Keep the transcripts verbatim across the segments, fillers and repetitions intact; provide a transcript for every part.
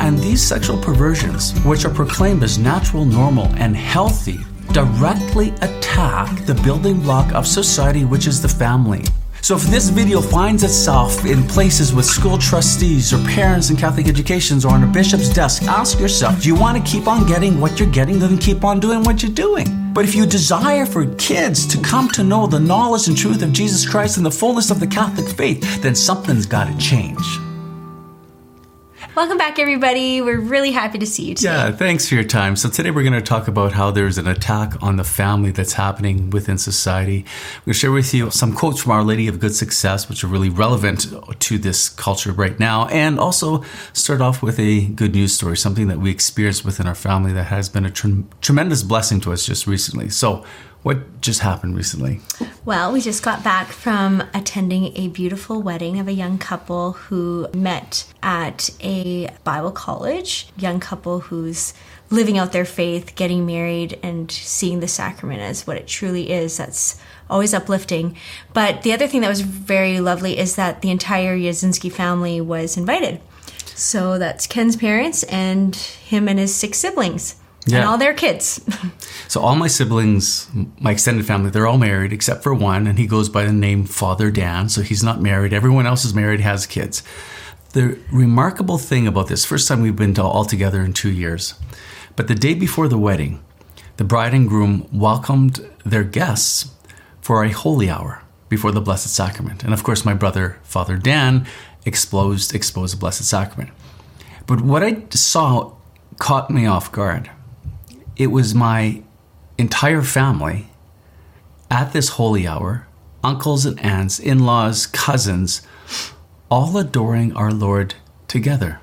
And these sexual perversions, which are proclaimed as natural, normal, and healthy, directly attack the building block of society, which is the family. So if this video finds itself in places with school trustees or parents in Catholic educations or on a bishop's desk, ask yourself, do you want to keep on getting what you're getting, then keep on doing what you're doing? But if you desire for kids to come to know the knowledge and truth of Jesus Christ and the fullness of the Catholic faith, then something's got to change. Welcome back, everybody. We're really happy to see you today. Yeah, thanks for your time. So today we're going to talk about how there's an attack on the family that's happening within society. I'm going to share with you some quotes from Our Lady of Good Success, which are really relevant to this culture right now, and also start off with a good news story, something that we experienced within our family that has been a tre- tremendous blessing to us just recently. So what just happened recently? Well, we just got back from attending a beautiful wedding of a young couple who met at a Bible college, young couple who's living out their faith, getting married, and seeing the sacrament as what it truly is. That's always uplifting. But the other thing that was very lovely is that the entire Yazinski family was invited. So that's Ken's parents and him and his six siblings. Yeah. And all their kids. So all my siblings, my extended family, they're all married except for one, and he goes by the name Father Dan, so he's not married. Everyone else is married, has kids. The remarkable thing about this, first time we've been to all together in two years, but the day before the wedding, the bride and groom welcomed their guests for a holy hour before the Blessed Sacrament. And of course, my brother, Father Dan, exposed, exposed the Blessed Sacrament. But what I saw caught me off guard. It was my entire family at this holy hour, uncles and aunts, in-laws, cousins, all adoring our Lord together.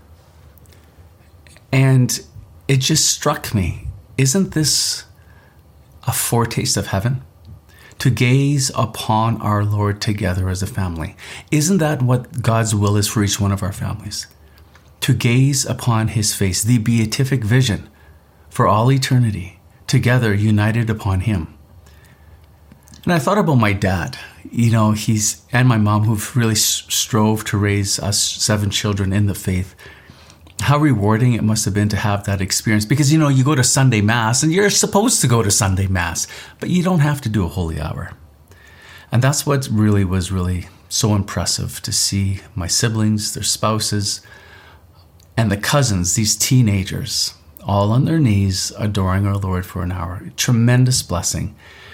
And it just struck me, isn't this a foretaste of heaven? To gaze upon our Lord together as a family. Isn't that what God's will is for each one of our families? To gaze upon his face, the beatific vision for all eternity, together united upon him. And I thought about my dad, you know, he's, and my mom, who've really strove to raise us seven children in the faith. How rewarding it must have been to have that experience. Because, you know, you go to Sunday Mass, and you're supposed to go to Sunday Mass, but you don't have to do a holy hour. And that's what really was really so impressive, to see my siblings, their spouses, and the cousins, these teenagers, all on their knees, adoring our Lord for an hour. Tremendous blessing.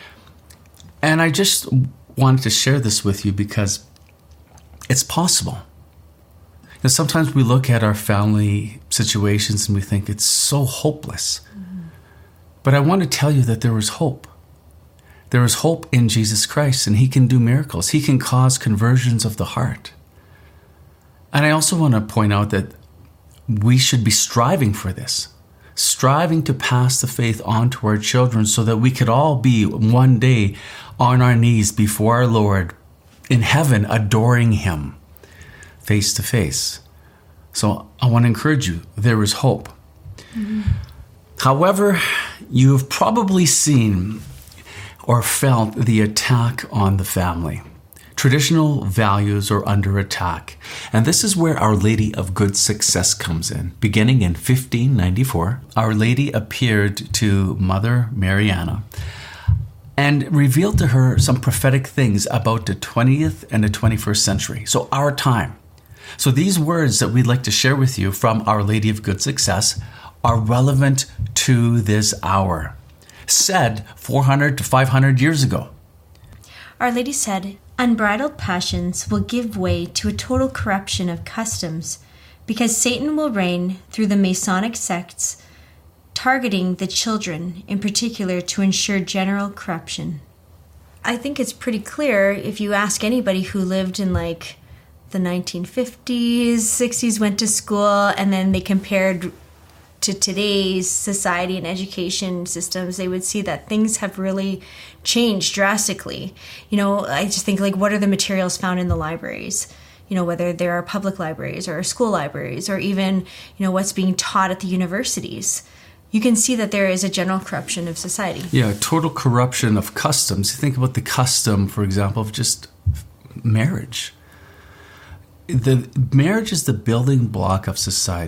And I just wanted to share this with you because it's possible. You know, sometimes we look at our family situations and we think it's so hopeless. Mm-hmm. But I want to tell you that there is hope. There is hope in Jesus Christ, and he can do miracles. He can cause conversions of the heart. And I also want to point out that we should be striving for this, striving to pass the faith on to our children so that we could all be one day on our knees before our Lord in heaven, adoring him face to face. So I want to encourage you, there is hope. Mm-hmm. However, you have probably seen or felt the attack on the family. Traditional values are under attack. And this is where Our Lady of Good Success comes in. Beginning in fifteen ninety-four, Our Lady appeared to Mother Mariana and revealed to her some prophetic things about the twentieth and the twenty-first century. So our time. So these words that we'd like to share with you from Our Lady of Good Success are relevant to this hour. Said four hundred to five hundred years ago. Our Lady said, "Unbridled passions will give way to a total corruption of customs, because Satan will reign through the Masonic sects, targeting the children in particular to ensure general corruption." I think it's pretty clear if you ask anybody who lived in like the nineteen fifties, sixties, went to school, and then they compared to today's society and education systems, they would see that things have really changed drastically. You know, I just think, like, what are the materials found in the libraries? You know, whether there are public libraries or school libraries, or even, you know, what's being taught at the universities. You can see that there is a general corruption of society. Yeah, total corruption of customs. Think about the custom, for example, of just marriage. The marriage is the building block of society.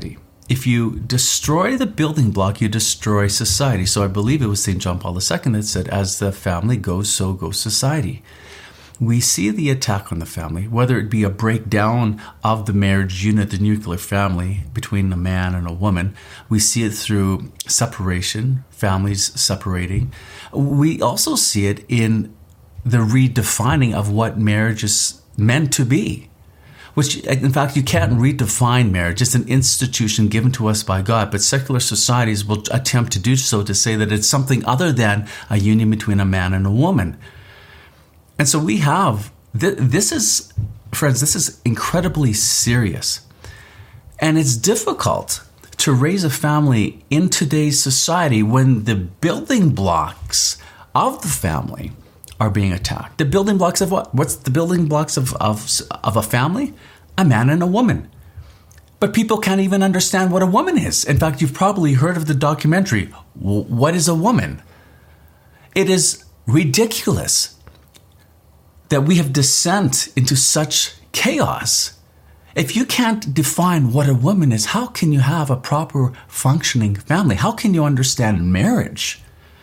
if you destroy the building block, you destroy society. So I believe it was Saint John Paul the Second that said, as the family goes, so goes society. We see the attack on the family, whether it be a breakdown of the marriage unit, the nuclear family between a man and a woman. We see it through separation, families separating. We also see it in the redefining of what marriage is meant to be, which, in fact, you can't redefine marriage. It's an institution given to us by God, but secular societies will attempt to do so, to say that it's something other than a union between a man and a woman. And so we have, this is, friends, this is incredibly serious. And it's difficult to raise a family in today's society when the building blocks of the family are being attacked. The building blocks of what? What's the building blocks of, of, of a family? A man and a woman. But people can't even understand what a woman is. In fact, you've probably heard of the documentary, What is a Woman? It is ridiculous that we have descent into such chaos. If you can't define what a woman is, how can you have a proper functioning family? How can you understand marriage?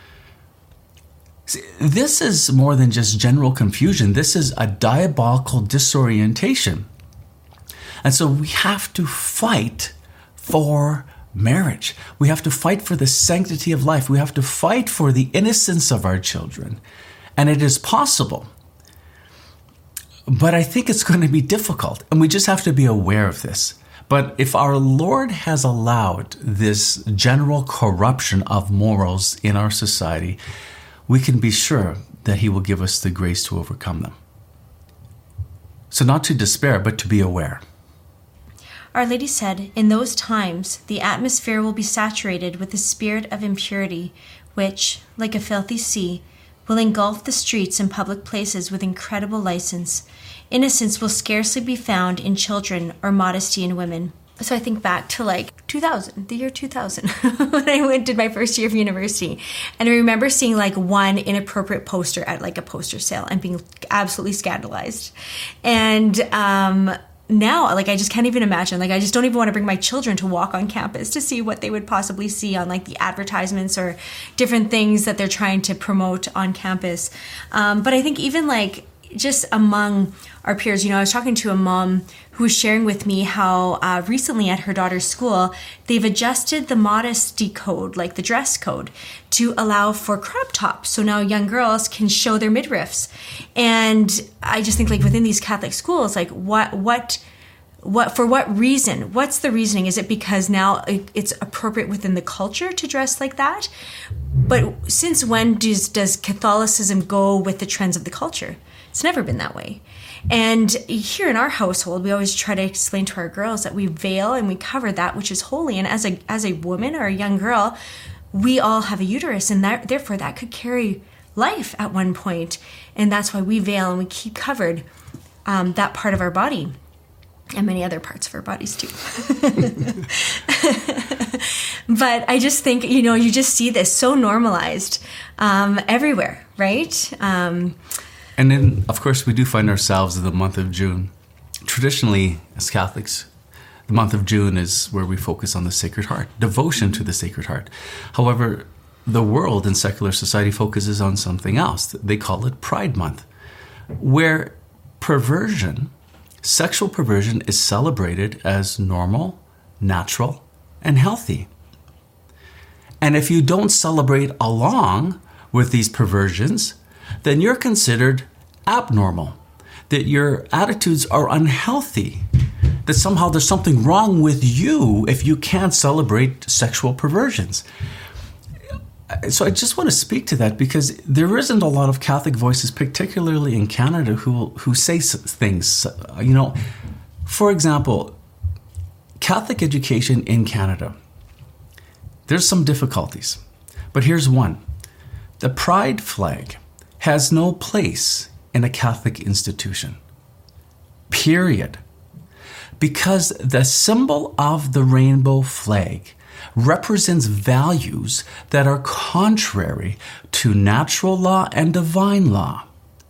See, this is more than just general confusion. This is a diabolical disorientation. And so we have to fight for marriage. We have to fight for the sanctity of life. We have to fight for the innocence of our children. And it is possible. But I think it's going to be difficult, and we just have to be aware of this. But if our Lord has allowed this general corruption of morals in our society, we can be sure that He will give us the grace to overcome them. So not to despair, but to be aware. Our Lady said, in those times, the atmosphere will be saturated with the spirit of impurity, which, like a filthy sea, will engulf the streets and public places with incredible license. Innocence will scarcely be found in children or modesty in women. So I think back to like two thousand, the year two thousand, when I went did my first year of university. And I remember seeing like one inappropriate poster at like a poster sale and being absolutely scandalized. And um, now, like, I just can't even imagine. Like, I just don't even want to bring my children to walk on campus to see what they would possibly see on like the advertisements or different things that they're trying to promote on campus. Um, but I think even like just among our peers, you know, I was talking to a mom who was sharing with me how uh, recently at her daughter's school, they've adjusted the modesty code, like the dress code, to allow for crop tops. So now young girls can show their midriffs. And I just think like within these Catholic schools, like what, what, what, for what reason? What's the reasoning? Is it because now it's appropriate within the culture to dress like that? But since when does, does Catholicism go with the trends of the culture? It's never been that way. And here in our household, we always try to explain to our girls that we veil and we cover that which is holy. And as a as a woman or a young girl, we all have a uterus, and that, therefore that could carry life at one point. And that's why we veil and we keep covered um, that part of our body and many other parts of our bodies too. But I just think, you know, you just see this so normalized um, everywhere, right? Um And then, of course, we do find ourselves in the month of June. Traditionally, as Catholics, the month of June is where we focus on the Sacred Heart, devotion to the Sacred Heart. However, the world and secular society focuses on something else. They call it Pride Month, where perversion, sexual perversion, is celebrated as normal, natural, and healthy. And if you don't celebrate along with these perversions, then you're considered abnormal, that your attitudes are unhealthy, that somehow there's something wrong with you if you can't celebrate sexual perversions. So I just want to speak to that because there isn't a lot of Catholic voices, particularly in Canada, who who say things. You know, for example, Catholic education in Canada, there's some difficulties, but here's one. The pride flag has no place in a Catholic institution. Period. Because the symbol of the rainbow flag represents values that are contrary to natural law and divine law.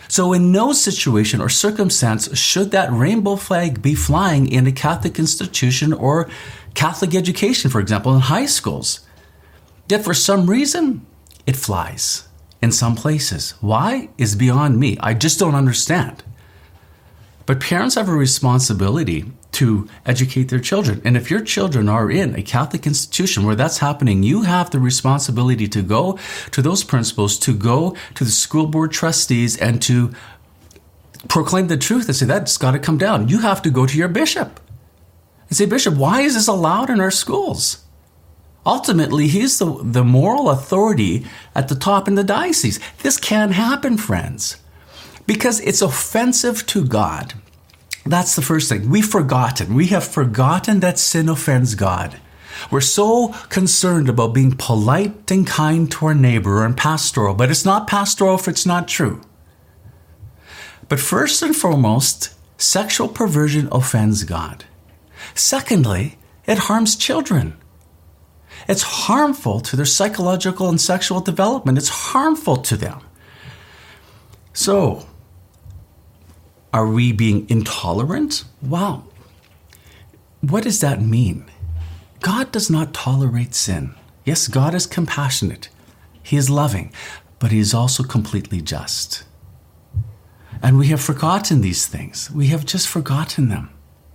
So in no situation or circumstance should that rainbow flag be flying in a Catholic institution or Catholic education, for example, in high schools. Yet for some reason, it flies in some places. Why is beyond me. I just don't understand. But parents have a responsibility to educate their children. And if your children are in a Catholic institution where that's happening, you have the responsibility to go to those principals, to go to the school board trustees, and to proclaim the truth and say, that's got to come down. You have to go to your bishop and say, Bishop, why is this allowed in our schools? Ultimately, he's the, the moral authority at the top in the diocese. This can't happen, friends, because it's offensive to God. That's the first thing. We've forgotten. We have forgotten that sin offends God. We're so concerned about being polite and kind to our neighbor and pastoral, but it's not pastoral if it's not true. But first and foremost, sexual perversion offends God. Secondly, it harms children. It's harmful to their psychological and sexual development. It's harmful to them. So, are we being intolerant? Wow. What does that mean? God does not tolerate sin. Yes, God is compassionate. He is loving, but He is also completely just. And we have forgotten these things. We have just forgotten them.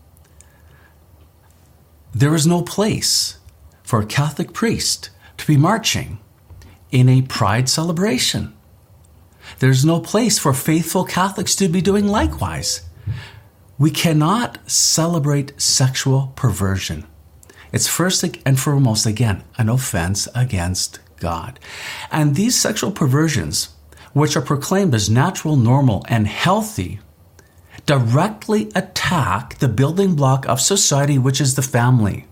There is no place for a Catholic priest to be marching in a pride celebration. There's no place for faithful Catholics to be doing likewise. We cannot celebrate sexual perversion. It's first and foremost, again, an offense against God. And these sexual perversions, which are proclaimed as natural, normal, and healthy, directly attack the building block of society, which is the family.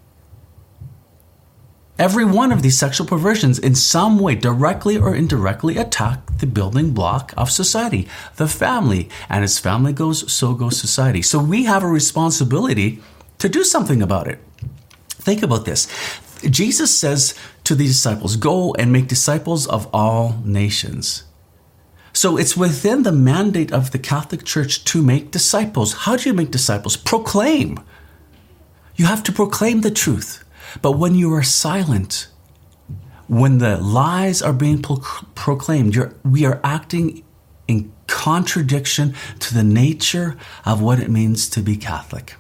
Every one of these sexual perversions in some way, directly or indirectly, attack the building block of society, the family. And as family goes, so goes society. So we have a responsibility to do something about it. Think about this. Jesus says to the disciples, go and make disciples of all nations. So it's within the mandate of the Catholic Church to make disciples. How do you make disciples? Proclaim. You have to proclaim the truth. But when you are silent, when the lies are being pro- proclaimed, you're, we are acting in contradiction to the nature of what it means to be Catholic.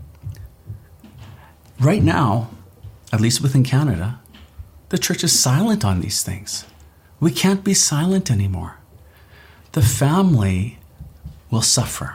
Right now, at least within Canada, the church is silent on these things. We can't be silent anymore. The family will suffer.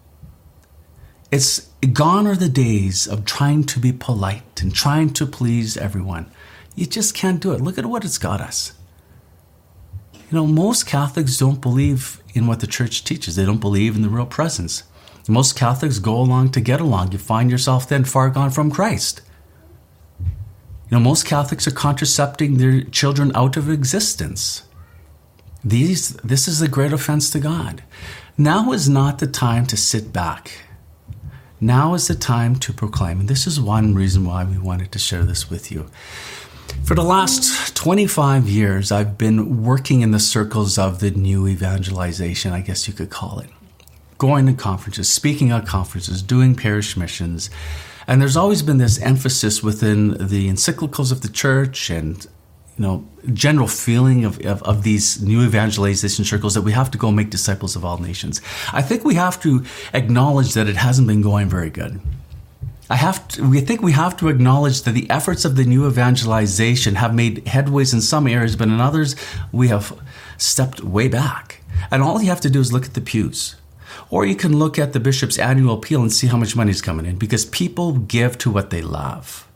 It's gone are the days of trying to be polite and trying to please everyone. You just can't do it. Look at what it's got us. You know, most Catholics don't believe in what the church teaches. They don't believe in the real presence. Most Catholics go along to get along. You find yourself then far gone from Christ. You know, most Catholics are contracepting their children out of existence. These, this is a great offense to God. Now is not the time to sit back. Now is the time to proclaim. And this is one reason why we wanted to share this with you. For the last twenty-five years, I've been working in the circles of the new evangelization, I guess you could call it. Going to conferences, speaking at conferences, doing parish missions. And there's always been this emphasis within the encyclicals of the church and, you know, general feeling of, of, of these new evangelization circles that we have to go make disciples of all nations. I think we have to acknowledge that it hasn't been going very good. I have to, we think we have to acknowledge that the efforts of the new evangelization have made headways in some areas, but in others we have stepped way back. And all you have to do is look at the pews. Or you can look at the bishop's annual appeal and see how much money is coming in, because people give to what they love.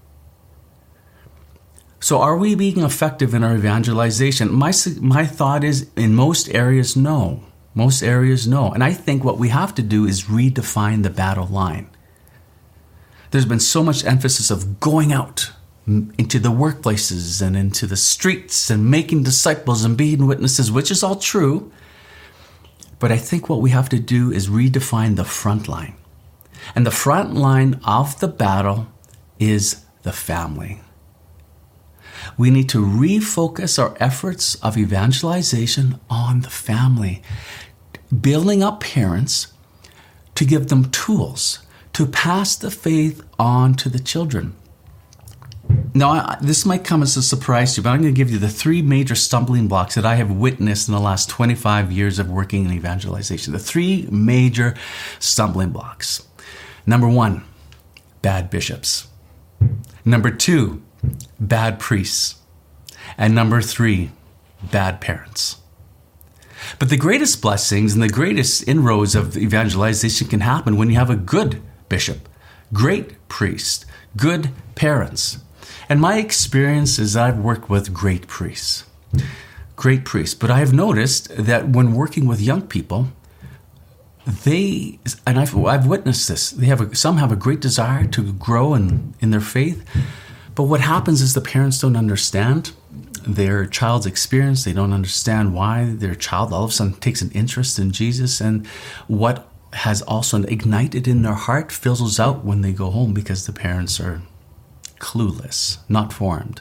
So are we being effective in our evangelization? My, my thought is, in most areas, no. Most areas, no. And I think what we have to do is redefine the battle line. There's been so much emphasis of going out into the workplaces and into the streets and making disciples and being witnesses, which is all true. But I think what we have to do is redefine the front line. And the front line of the battle is the family. We need to refocus our efforts of evangelization on the family. building up parents to give them tools to pass the faith on to the children. Now, I, this might come as a surprise to you, but I'm going to give you the three major stumbling blocks that I have witnessed in the last twenty-five years of working in evangelization. The three major stumbling blocks. Number one, bad bishops. Number two, bad priests. And number three, bad parents. But the greatest blessings and the greatest inroads of evangelization can happen when you have a good bishop, great priest, good parents. And my experience is I've worked with great priests, great priests. But I have noticed that when working with young people, they, and I've, I've witnessed this, they have a, some have a great desire to grow in, in their faith. But what happens is the parents don't understand their child's experience. They don't understand why their child all of a sudden takes an interest in Jesus, and what has also ignited in their heart fizzles out when they go home because the parents are clueless, not formed.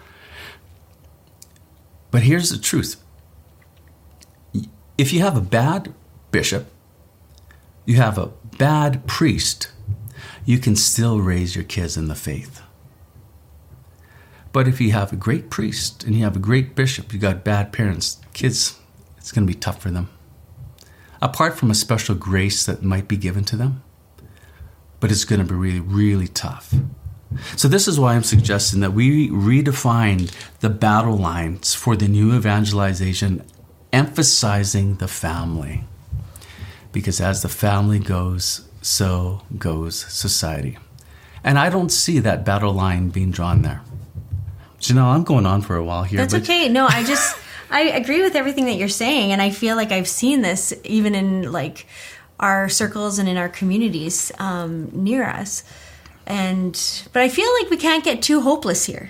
But here's the truth. If you have a bad bishop, you have a bad priest, you can still raise your kids in the faith. But if you have a great priest and you have a great bishop, you got bad parents, kids, it's going to be tough for them. Apart from a special grace that might be given to them, but it's going to be really, really tough. So this is why I'm suggesting that we redefine the battle lines for the new evangelization, emphasizing the family. Because as the family goes, so goes society. And I don't see that battle line being drawn there. Janelle, I'm going on for a while here. That's but... okay. No, I just, I agree with everything that you're saying. And I feel like I've seen this even in like our circles and in our communities um, near us. And, but I feel like we can't get too hopeless here.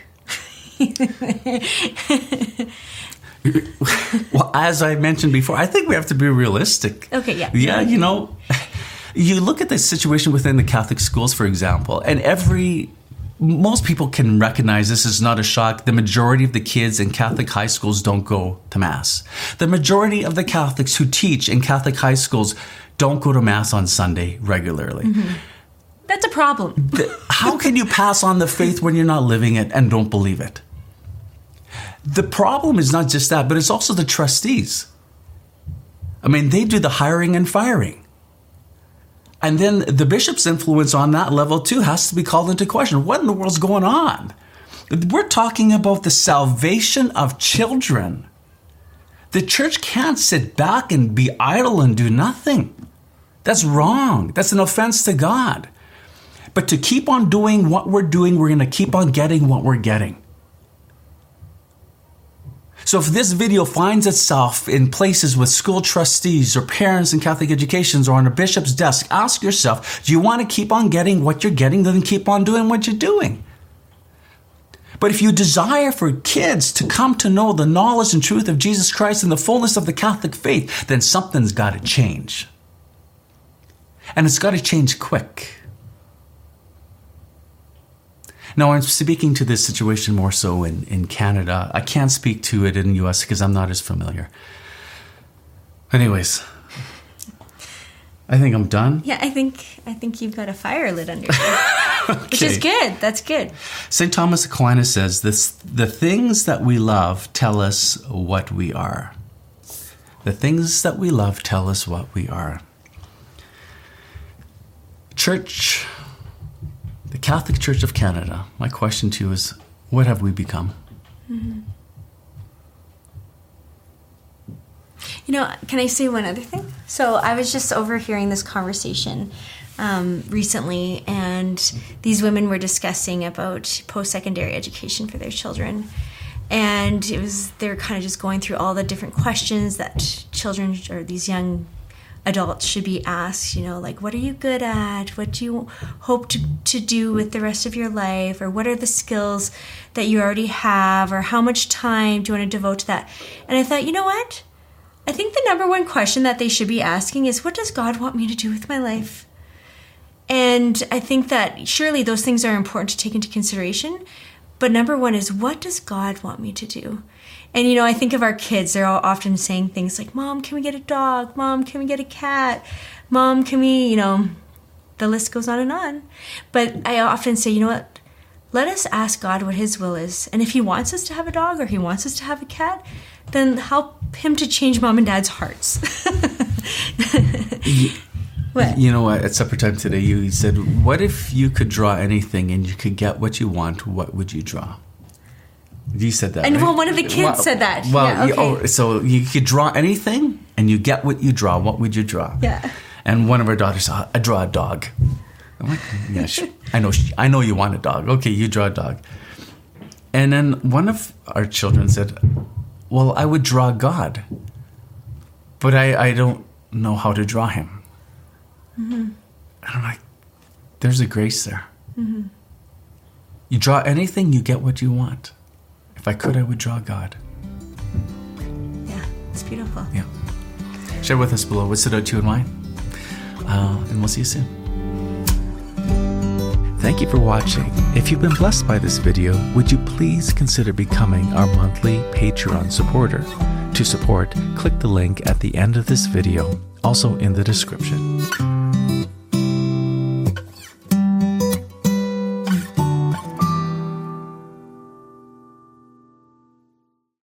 Well, as I mentioned before, I think we have to be realistic. Okay, yeah. Yeah, you know, you look at the situation within the Catholic schools, for example, and every, most people can recognize this is not a shock. The majority of the kids in Catholic high schools don't go to Mass. The majority of the Catholics who teach in Catholic high schools don't go to Mass on Sunday regularly. Mm-hmm. That's a problem. How can you pass on the faith when you're not living it and don't believe it? The problem is not just that, but it's also the trustees. I mean, they do the hiring and firing. And then the bishop's influence on that level too has to be called into question. What in the world's going on? We're talking about the salvation of children. The church can't sit back and be idle and do nothing. That's wrong. That's an offense to God. But to keep on doing what we're doing, we're going to keep on getting what we're getting. So if this video finds itself in places with school trustees or parents in Catholic educations or on a bishop's desk, ask yourself, do you want to keep on getting what you're getting, then keep on doing what you're doing? But if you desire for kids to come to know the knowledge and truth of Jesus Christ and the fullness of the Catholic faith, then something's got to change. And it's got to change quick. Now, I'm speaking to this situation more so in, in Canada. I can't speak to it in the U S because I'm not as familiar. Anyways, I think I'm done. Yeah, I think I think you've got a fire lit under you, okay. Which is good. That's good. Saint Thomas Aquinas says, this, the things that we love tell us what we are. The things that we love tell us what we are. Church... The Catholic Church of Canada, my question to you is, what have we become? Mm-hmm. You know, can I say one other thing? So I was just overhearing this conversation um, recently, and these women were discussing about post-secondary education for their children. And it was they were kind of just going through all the different questions that children or these young adults should be asked, you know, like, what are you good at? What do you hope to, to do with the rest of your life? Or what are the skills that you already have? Or how much time do you want to devote to that? And I thought, you know what? I think the number one question that they should be asking is, what does God want me to do with my life? And I think that surely those things are important to take into consideration. But number one is, what does God want me to do? And, you know, I think of our kids. They're all often saying things like, Mom, can we get a dog? Mom, can we get a cat? Mom, can we, you know, the list goes on and on. But I often say, you know what? Let us ask God what his will is. And if he wants us to have a dog or he wants us to have a cat, then help him to change mom and dad's hearts. you, what? You know what? At supper time today, you said, what if you could draw anything and you could get what you want? What would you draw? You said that, and right? well, one of the kids well, said that. Well, yeah, okay. you, oh, so you could draw anything and you get what you draw. What would you draw? Yeah. And one of our daughters said, I draw a dog. I'm like, yeah, sure. I know, I know you want a dog. Okay, you draw a dog. And then one of our children said, well, I would draw God, but I, I don't know how to draw him. Mm-hmm. And I'm like, there's a grace there. Mm-hmm. You draw anything, you get what you want. If I could, I would draw God. Yeah, it's beautiful. Yeah. Share with us below what stood out to you and why. Uh, and we'll see you soon. Thank you for watching. If you've been blessed by this video, would you please consider becoming our monthly Patreon supporter? To support, click the link at the end of this video, also in the description.